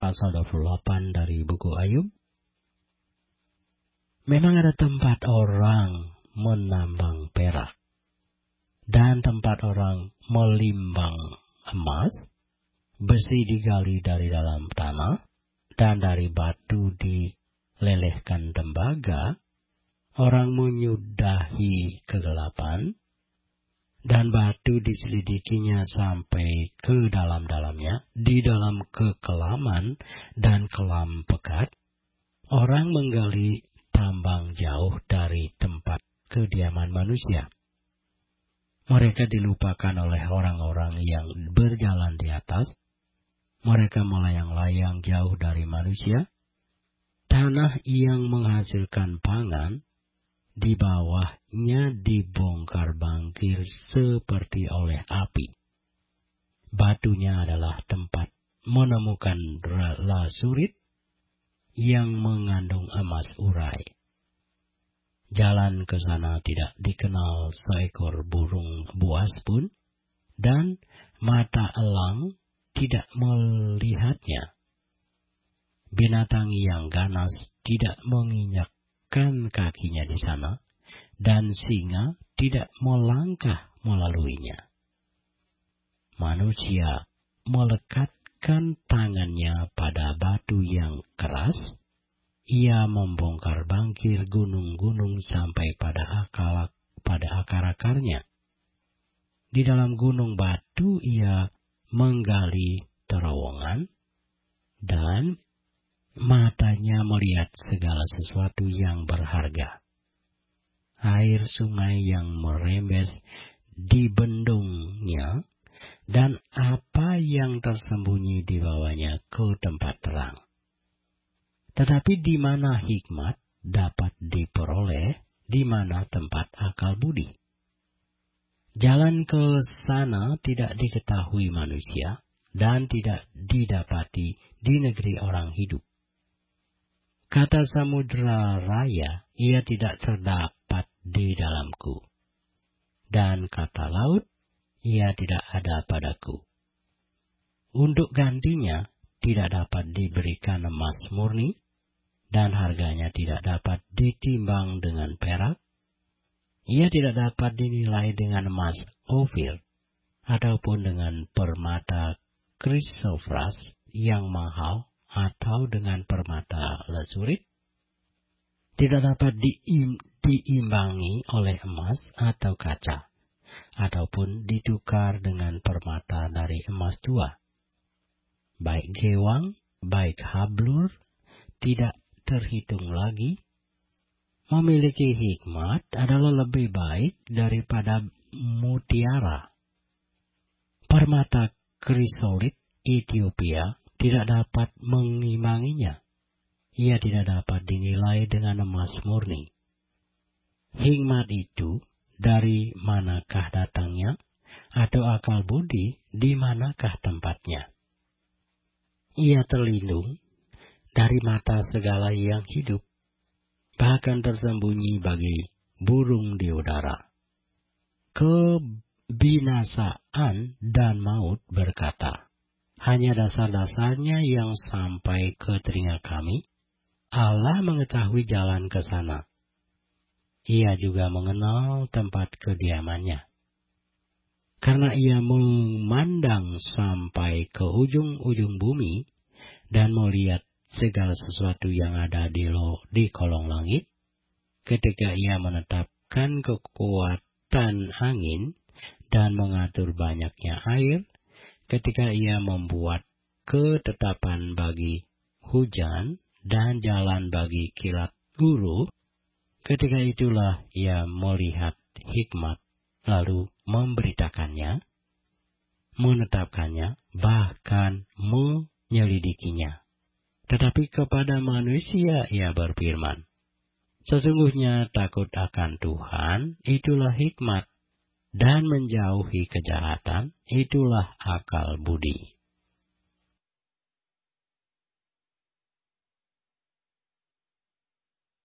pasal 28 dari buku Ayub. Memang ada tempat orang menambang perak dan tempat orang melimbang emas, besi digali dari dalam tanah, dan dari batu dilelehkan tembaga. Orang menyudahi kegelapan, dan batu diselidikinya sampai ke dalam-dalamnya, di dalam kekelaman dan kelam pekat. Orang menggali tambang jauh dari tempat kediaman manusia. Mereka dilupakan oleh orang-orang yang berjalan di atas. Mereka melayang-layang jauh dari manusia. Tanah yang menghasilkan pangan, di bawahnya dibongkar bangkir seperti oleh api. Batunya adalah tempat menemukan lasurit yang mengandung emas urai. Jalan ke sana tidak dikenal seekor burung buas pun, dan mata elang tidak melihatnya. Binatang yang ganas tidak menginjak kakinya di sana, dan singa tidak melangkah melaluinya. Manusia melekatkan tangannya pada batu yang keras. Ia membongkar bangkir gunung-gunung sampai pada akar-akarnya. Di dalam gunung batu ia menggali terowongan, dan matanya melihat segala sesuatu yang berharga. Air sungai yang merembes di bendungnya, dan apa yang tersembunyi di bawahnya ke tempat terang. Tetapi di mana hikmat dapat diperoleh, di mana tempat akal budi? Jalan ke sana tidak diketahui manusia, dan tidak didapati di negeri orang hidup. Kata samudera raya, ia tidak terdapat di dalamku. Dan kata laut, ia tidak ada padaku. Untuk gantinya, tidak dapat diberikan emas murni, dan harganya tidak dapat ditimbang dengan perak. Ia tidak dapat dinilai dengan emas Ofir, ataupun dengan permata krisofras yang mahal, atau dengan permata lasurit. Tidak dapat diimbangi oleh emas atau kaca, ataupun ditukar dengan permata dari emas tua. Baik gewang, baik hablur, tidak terhitung lagi. Memiliki hikmat adalah lebih baik daripada mutiara. Permata krisolit Ethiopia tidak dapat mengimbanginya. Ia tidak dapat dinilai dengan emas murni. Hikmat itu dari manakah datangnya? Atau akal budi di manakah tempatnya? Ia terlindung dari mata segala yang hidup, bahkan tersembunyi bagi burung di udara. Kebinasaan dan maut berkata, hanya dasar-dasarnya yang sampai ke telinga kami. Allah mengetahui jalan ke sana. Ia juga mengenal tempat kediamannya. Karena ia memandang sampai ke ujung-ujung bumi, dan melihat segala sesuatu yang ada di kolong langit, ketika ia menetapkan kekuatan angin dan mengatur banyaknya air, ketika ia membuat ketetapan bagi hujan dan jalan bagi kilat guru, ketika itulah ia melihat hikmat, lalu memberitakannya, menetapkannya, bahkan menyelidikinya. Tetapi kepada manusia ia berfirman, sesungguhnya takut akan Tuhan, itulah hikmat, dan menjauhi kejahatan, itulah akal budi.